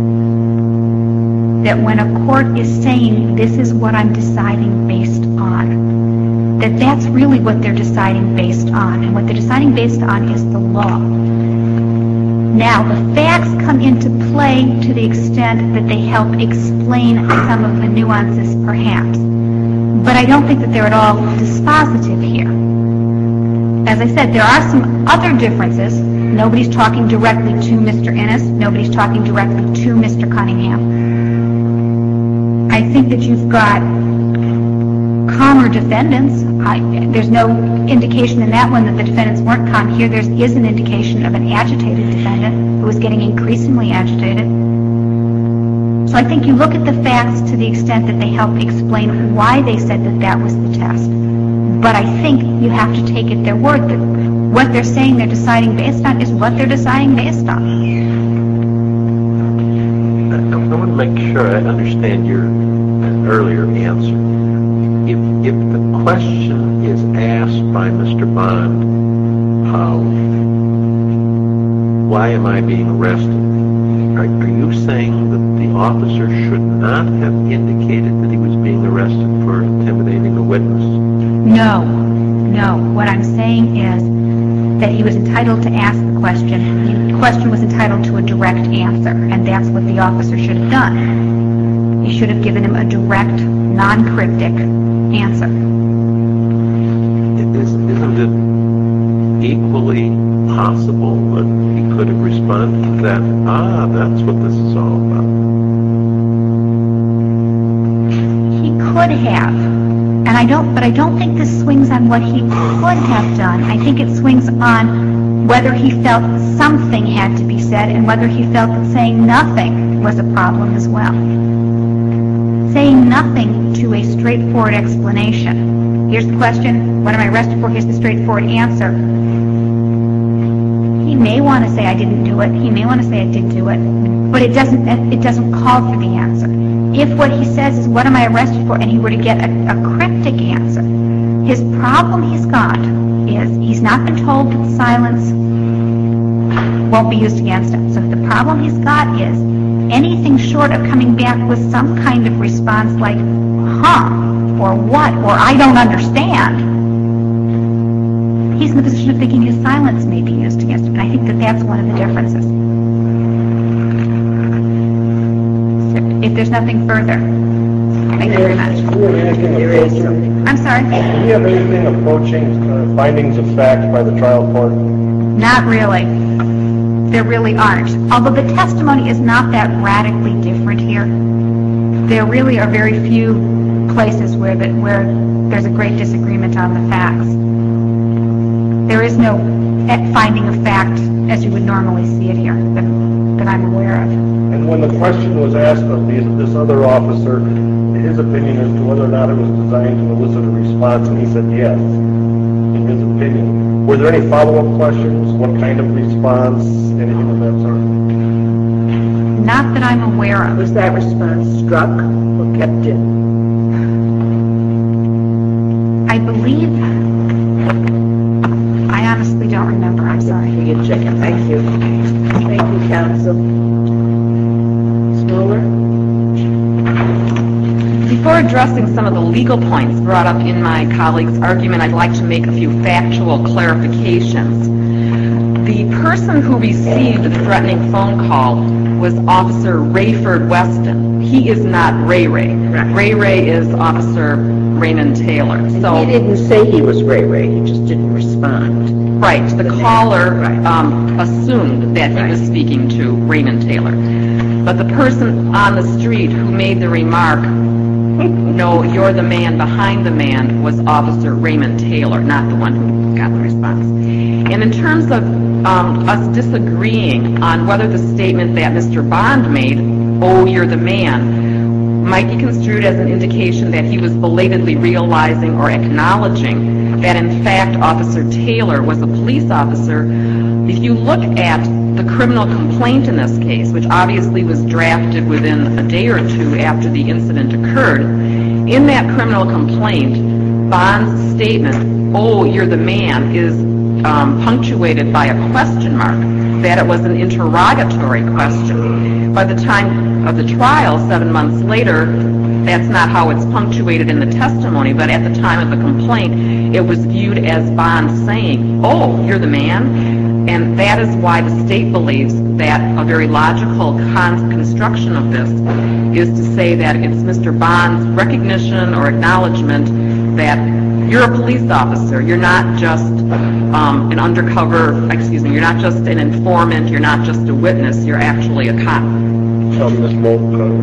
that when a court is saying this is what I'm deciding based on, that's really what they're deciding based on. And what they're deciding based on is the law. Now, the facts come into play to the extent that they help explain some of the nuances, perhaps. But I don't think that they're at all dispositive here. As I said, there are some other differences. Nobody's talking directly to Mr. Innes. Nobody's talking directly to Mr. Cunningham. I think that you've got calmer defendants. There's no indication in that one that the defendants weren't calm. Here there is an indication of an agitated defendant who was getting increasingly agitated. So I think you look at the facts to the extent that they help explain why they said that was the test. But I think you have to take it their word that what they're saying they're deciding based on is what they're deciding based on. I want to make sure I understand your earlier answer. If the question is asked by Mr. Bond, why am I being arrested? Are you saying that the officer should not have indicated that he was being arrested for intimidating a witness? No. What I'm saying is that he was entitled to ask the question. The question was entitled to a direct answer, and that's what the officer should have done. He should have given him a direct, non-cryptic answer. Isn't it equally possible that he could have responded to that? That's what this is all about. He could have, but I don't think this swings on what he could have done. I think it swings on whether he felt something had to be said and whether he felt that saying nothing was a problem as well. Saying nothing to a straightforward explanation. Here's the question, what am I arrested for? Here's the straightforward answer. He may want to say I didn't do it. He may want to say I did do it. But it doesn't call for the answer. If what he says is what am I arrested for and he were to get a cryptic answer, his problem he's got is he's not been told that silence won't be used against him. So the problem he's got is anything short of coming back with some kind of response like, or what, or I don't understand, he's in the position of thinking his silence may be used against him. And I think that that's one of the differences. So if there's nothing further, thank you very much. I'm sorry? Do we have anything approaching findings of fact by the trial court? Not really. There really aren't. Although the testimony is not that radically different here, there really are very few places where there's a great disagreement on the facts. There is no finding of fact as you would normally see it here that I'm aware of. And when the question was asked of this other officer, his opinion as to whether or not it was designed to elicit a response, and he said yes, in his opinion. Were there any follow-up questions? What kind of response? Anything of that sort? Not that I'm aware of. Was that response struck or kept in? I believe, I honestly don't remember, I'm sorry. You can check it. Thank you. Thank you, counsel. Smoller? Before addressing some of the legal points brought up in my colleague's argument, I'd like to make a few factual clarifications. The person who received the threatening phone call was Officer Rayford Weston. He is not Ray Ray. Ray Ray is Officer Raymond Taylor. So he didn't say he was Ray Ray, he just didn't respond. Right. The caller assumed that he was speaking to Raymond Taylor. But the person on the street who made the remark, "No, you're the man behind the man," was Officer Raymond Taylor, not the one who got the response. And in terms of us disagreeing on whether the statement that Mr. Bond made, "Oh, you're the man," might be construed as an indication that he was belatedly realizing or acknowledging that, in fact, Officer Taylor was a police officer. If you look at the criminal complaint in this case, which obviously was drafted within a day or two after the incident occurred, in that criminal complaint, Bond's statement, "Oh, you're the man," is punctuated by a question mark, that it was an interrogatory question. By the time of the trial, 7 months later, that's not how it's punctuated in the testimony, but at the time of the complaint, it was viewed as Bond saying, "Oh, you're the man." And that is why the state believes that a very logical construction of this is to say that it's Mr. Bond's recognition or acknowledgement that you're a police officer. You're not just an undercover, you're not just an informant, you're not just a witness, you're actually a cop. Ms. Moulton,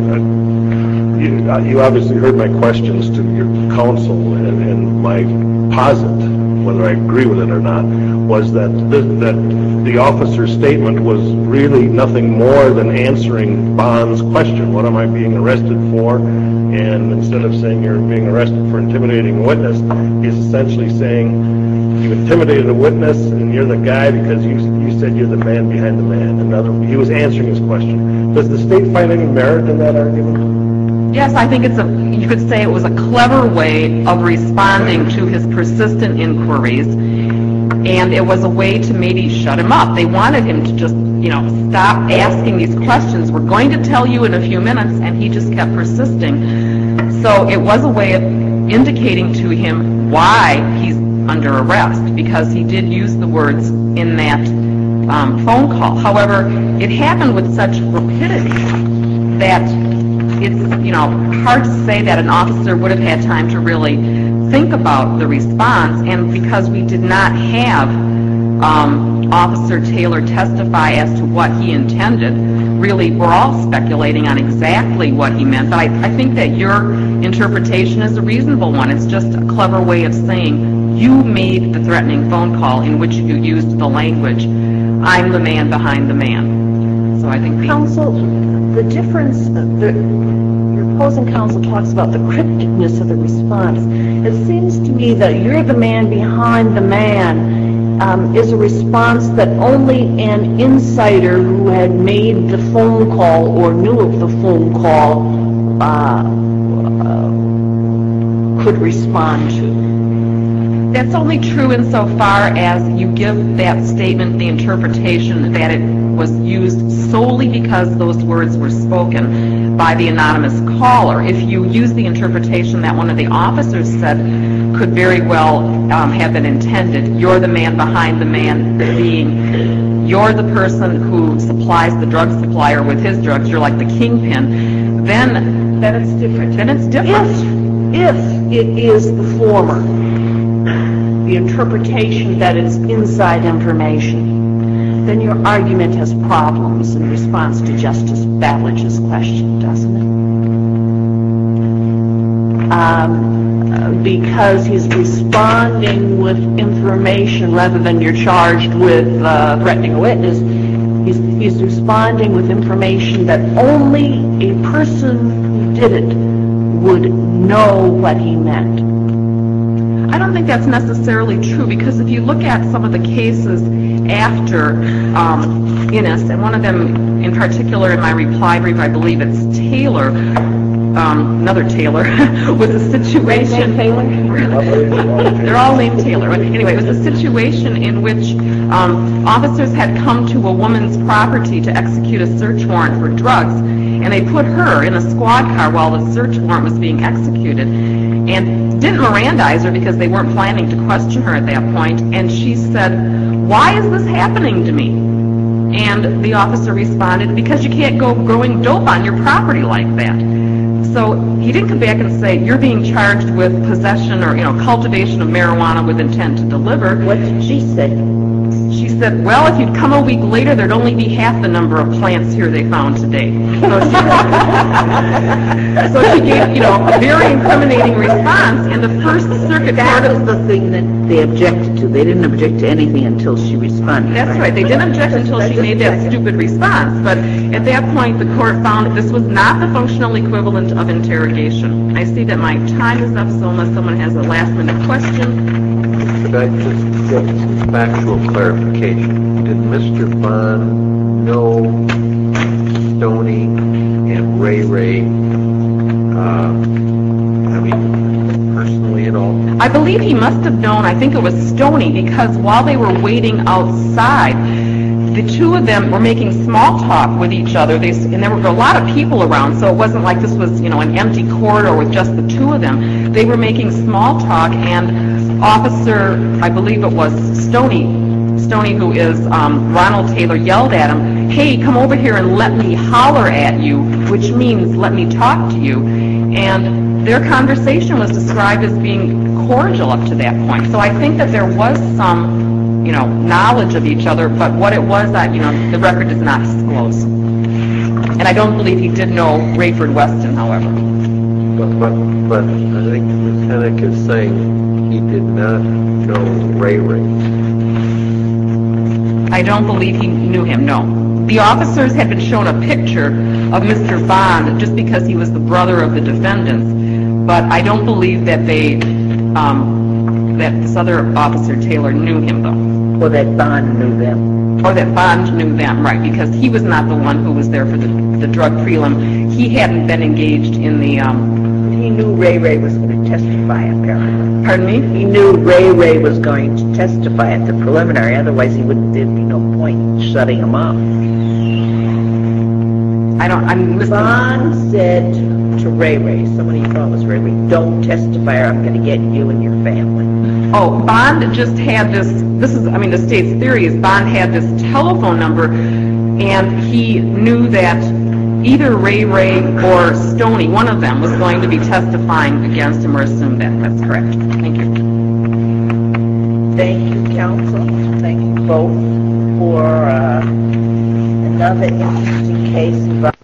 you obviously heard my questions to your counsel, and my posit, whether I agree with it or not, was that the officer's statement was really nothing more than answering Bond's question, what am I being arrested for? And instead of saying you're being arrested for intimidating a witness, he's essentially saying you intimidated a witness and you're the guy because you said you're the man behind the man. He was answering his question. Does the state find any merit in that argument? Yes, I think you could say it was a clever way of responding to his persistent inquiries, and it was a way to maybe shut him up. They wanted him to just, stop asking these questions. We're going to tell you in a few minutes, and he just kept persisting. So it was a way of indicating to him why he's under arrest, because he did use the words in that phone call. However, it happened with such rapidity that it's, hard to say that an officer would have had time to really think about the response, and because we did not have Officer Taylor testify as to what he intended, really we're all speculating on exactly what he meant, but I think that your interpretation is a reasonable one. It's just a clever way of saying you made the threatening phone call in which you used the language, "I'm the man behind the man." So I think Counsel, the difference, your opposing counsel talks about the crypticness of the response. It seems to me that "you're the man behind the man" is a response that only an insider who had made the phone call or knew of the phone call could respond to. That's only true insofar as you give that statement the interpretation that it was used solely because those words were spoken by the anonymous caller. If you use the interpretation that one of the officers said, could very well have been intended. You're the man behind the man being, you're the person who supplies the drug supplier with his drugs, you're like the kingpin, then it's different. Then it's different. If it is the former, the interpretation that it's inside information, then your argument has problems in response to Justice Ballage's question, doesn't it? Because he's responding with information rather than you're charged with threatening a witness. He's responding with information that only a person who did it would know what he meant. I don't think that's necessarily true, because if you look at some of the cases after Innis, and one of them in particular in my reply brief, I believe it's Taylor, another Taylor, was a situation... They're all named Taylor. Anyway, it was a situation in which officers had come to a woman's property to execute a search warrant for drugs, and they put her in a squad car while the search warrant was being executed, and didn't Mirandize her because they weren't planning to question her at that point, and she said, "Why is this happening to me?" And the officer responded, "Because you can't go growing dope on your property like that." So he didn't come back and say, "You're being charged with possession or, cultivation of marijuana with intent to deliver." What did she say? She said, "Well, if you'd come a week later, there'd only be half the number of plants here they found today." So she gave, a very incriminating response, and the First Circuit That was the thing that they objected to. They didn't object to anything until she responded. That's right. They didn't object until she made that stupid response. But at that point, the court found that this was not the functional equivalent of interrogation. I see that my time is up, so unless someone has a last-minute question. Could I just get some factual clarification? Did Mr. Bond know Stoney and Ray personally at all? I believe he must have known, I think it was Stoney, because while they were waiting outside, the two of them were making small talk with each other, and there were a lot of people around, so it wasn't like this was, an empty corridor with just the two of them. They were making small talk, and Officer, I believe it was Stoney, who is Ronald Taylor, yelled at him, "Hey, come over here and let me holler at you," which means let me talk to you. And their conversation was described as being cordial up to that point. So I think that there was some, knowledge of each other, but what it was, the record does not disclose. And I don't believe he did know Rayford Weston, however. But I think Ms. Hennick is saying he did not know Ray. I don't believe he knew him, no. The officers had been shown a picture of Mr. Bond just because he was the brother of the defendants, but I don't believe that that this other officer, Taylor, knew him, though. Or that Bond knew them. Or that Bond knew them, right, because he was not the one who was there for the drug prelim. He hadn't been engaged in the... He knew Ray was going to testify, apparently. Pardon me? He knew Ray was going to testify at the preliminary, otherwise there'd be no point in shutting him up. I'm listening. Bond said to Ray, somebody he thought was Ray, "Don't testify or I'm going to get you and your family." Oh, Bond just had this is, the state's theory is Bond had this telephone number, and he knew that either Ray or Stoney, one of them, was going to be testifying against him, or assumed that. That's correct. Thank you. Thank you, counsel. Thank you both for another interesting case.